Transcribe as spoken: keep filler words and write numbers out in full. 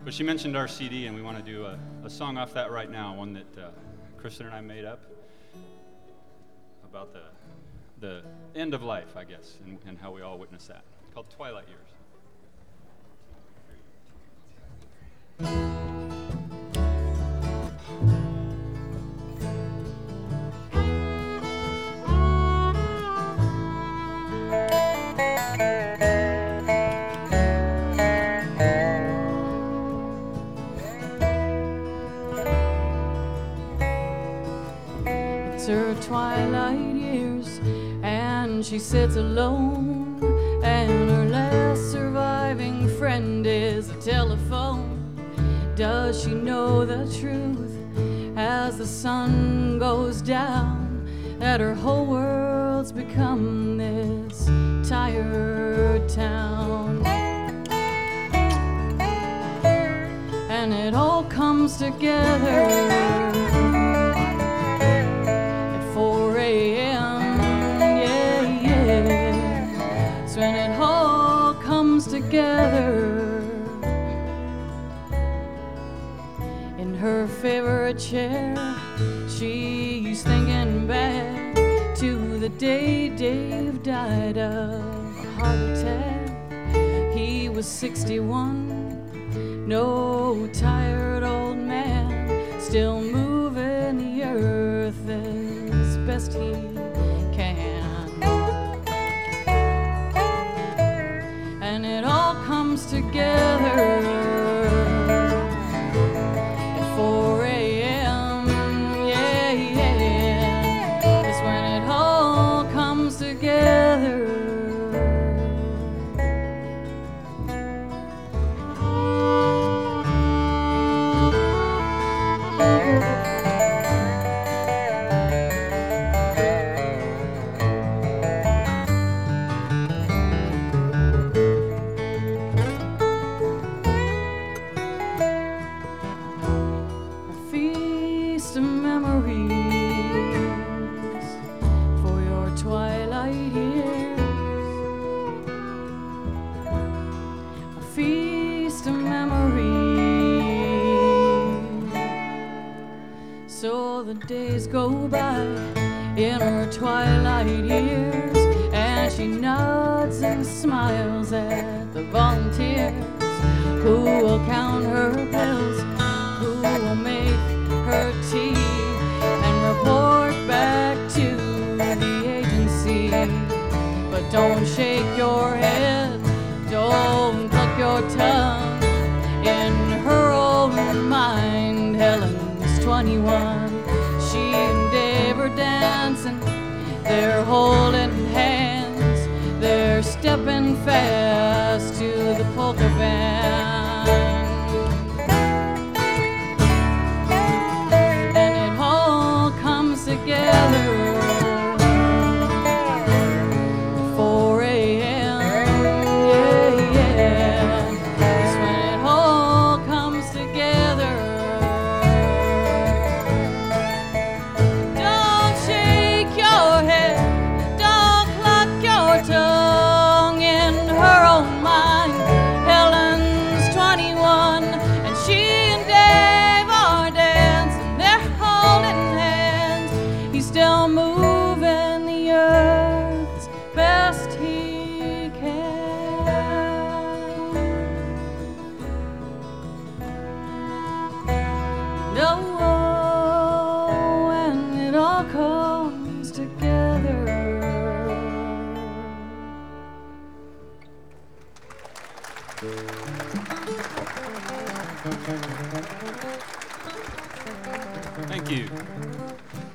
But she mentioned our C D, and we want to do a, a song off that right now, one that uh, Kristen and I made up about the the end of life, I guess, and, and how we all witness that, called Twilight Years. It's her twilight years, and she sits alone, and her last surviving friend is a telephone. Does she know the truth as the sun goes down, that her whole world's become this tired town? And it all comes together four a.m. yeah, yeah. It's when it all comes together. In her favorite chair, she's thinking back to the day Dave died of a heart attack. He was sixty-one, no tired old man, still moving the earth as best he can. And it all comes together at four a.m. yeah, yeah. It's when it all comes together. Feast of memories for your twilight years. A feast of memories. So the days go by in her twilight years, and she nods and smiles at the volunteers who will count her pills, who will make her tea and report back to the agency. But don't shake your head, don't cluck your tongue. In her own mind, Helen's twenty-one. She and Dave are dancing, they're holding hands, they're stepping fast to the polka band. Together four a.m. yeah, yeah. It's when it all comes together. Don't shake your head, don't cluck your tongue. In her own mind, Helen's twenty-one, and she and Dave are dancing, they're holding hands. He's still moving the earth as best he can. No, when it all comes together. Thank you.